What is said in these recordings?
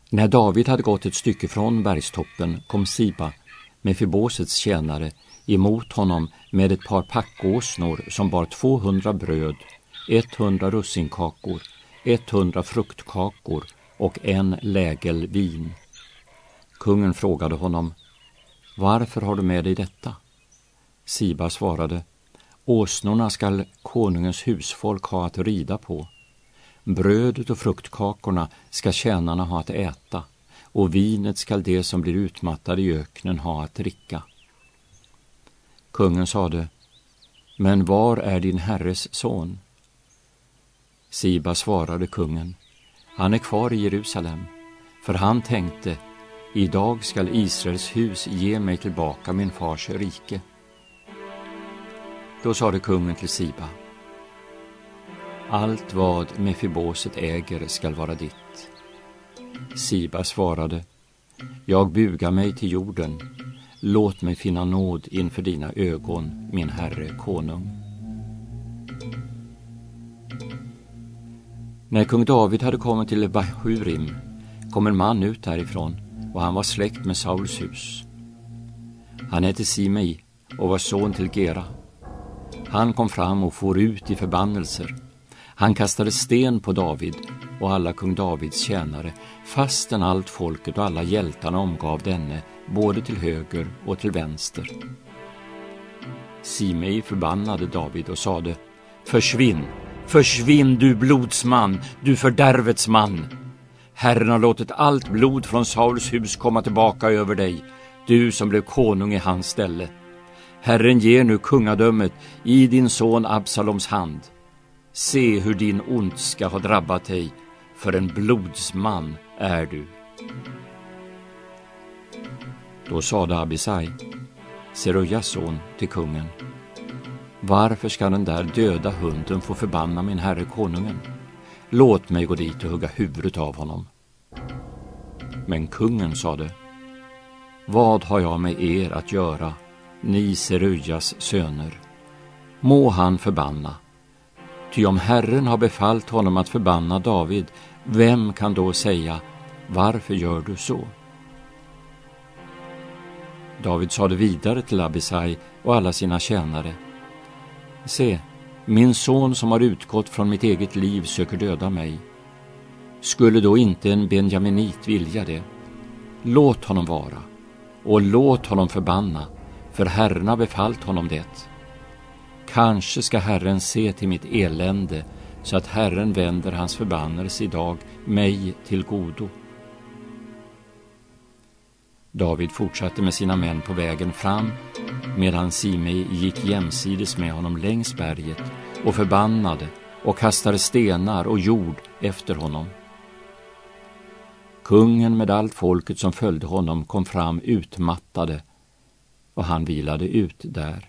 När David hade gått ett stycke från bergstoppen kom Siba, Mefibosets tjänare, emot honom med ett par packåsnor som bar 200 bröd, 100 russinkakor, 100 fruktkakor och 1 lägel vin. Kungen frågade honom: varför har du med dig detta? Siba svarade: åsnorna skall konungens husfolk ha att rida på. Brödet och fruktkakorna ska tjänarna ha att äta, och vinet skall det som blir utmattade i öknen ha att dricka. Kungen sade: men var är din herres son? Siba svarade kungen: han är kvar i Jerusalem, för han tänkte: idag skall Israels hus ge mig tillbaka min fars rike. Då sade kungen till Siba: allt vad Mefiboset äger skall vara ditt. Siba svarade: jag bugar mig till jorden. Låt mig finna nåd inför dina ögon, min herre konung. När kung David hade kommit till Bahurim kom en man ut därifrån, och han var släkt med Sauls hus. Han hette Simei och var son till Gera. Han kom fram och for ut i förbannelser. Han kastade sten på David och alla kung Davids tjänare, fastän allt folket och alla hjältarna omgav denne, både till höger och till vänster. Simei förbannade David och sade: försvinn, försvinn du blodsman, du fördärvets man. Herren har låtit allt blod från Sauls hus komma tillbaka över dig, du som blev konung i hans ställe. Herren ger nu kungadömet i din son Absaloms hand. Se hur din ondska har drabbat dig, för en blodsman är du. Då sade Abisai, Serujas son, till kungen: varför ska den där döda hunden få förbanna min herre konungen? Låt mig gå dit och hugga huvudet av honom. Men kungen sade: vad har jag med er att göra, ni Serujas söner? Må han förbanna. Ty om Herren har befallt honom att förbanna David, vem kan då säga: varför gör du så? David sade vidare till Abisai och alla sina tjänare: se, min son som har utgått från mitt eget liv söker döda mig. Skulle då inte en benjaminit vilja det? Låt honom vara, och låt honom förbanna, för Herren har befallt honom det. Kanske ska Herren se till mitt elände, så att Herren vänder hans förbannelse idag mig till godo. David fortsatte med sina män på vägen fram, medan Simei gick jämsides med honom längs berget och förbannade och kastade stenar och jord efter honom. Kungen med allt folket som följde honom kom fram utmattade, och han vilade ut där.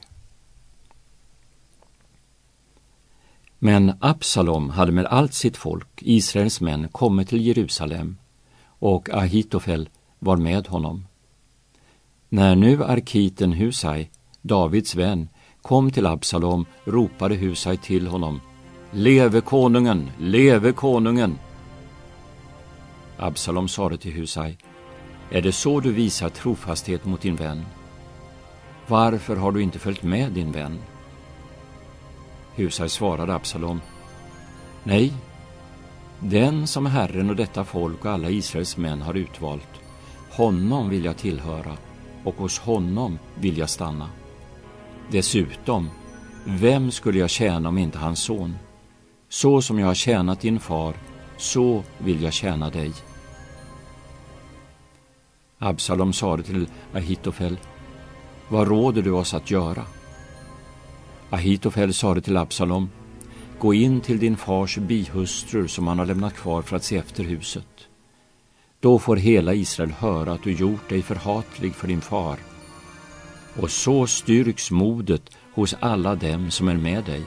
Men Absalom hade med allt sitt folk, Israels män, kommit till Jerusalem, och Ahitofel var med honom. När nu arkiten Husai, Davids vän, kom till Absalom, ropade Husai till honom: leve konungen, leve konungen! Absalom sade till Husai: är det så du visar trofasthet mot din vän? Varför har du inte följt med din vän? Husai svarade Absalom: nej, den som Herren och detta folk och alla Israels män har utvalt, honom vill jag tillhöra, och hos honom vill jag stanna. Dessutom, vem skulle jag tjäna om inte hans son? Så som jag har tjänat din far, så vill jag tjäna dig. Absalom sade till Ahitofel: vad råder du oss att göra? Ahitofel sade till Absalom: gå in till din fars bihustrur som han har lämnat kvar för att se efter huset. Då får hela Israel höra att du gjort dig förhatlig för din far, och så styrks modet hos alla dem som är med dig.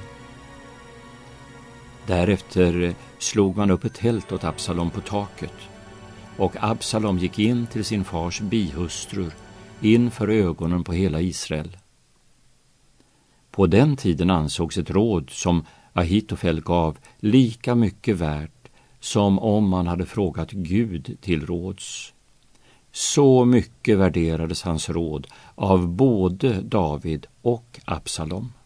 Därefter slog man upp ett tält åt Absalom på taket, och Absalom gick in till sin fars bihustrur inför ögonen på hela Israel. På den tiden ansågs ett råd som Ahitofel gav lika mycket värt som om man hade frågat Gud till råds. Så mycket värderades hans råd av både David och Absalom.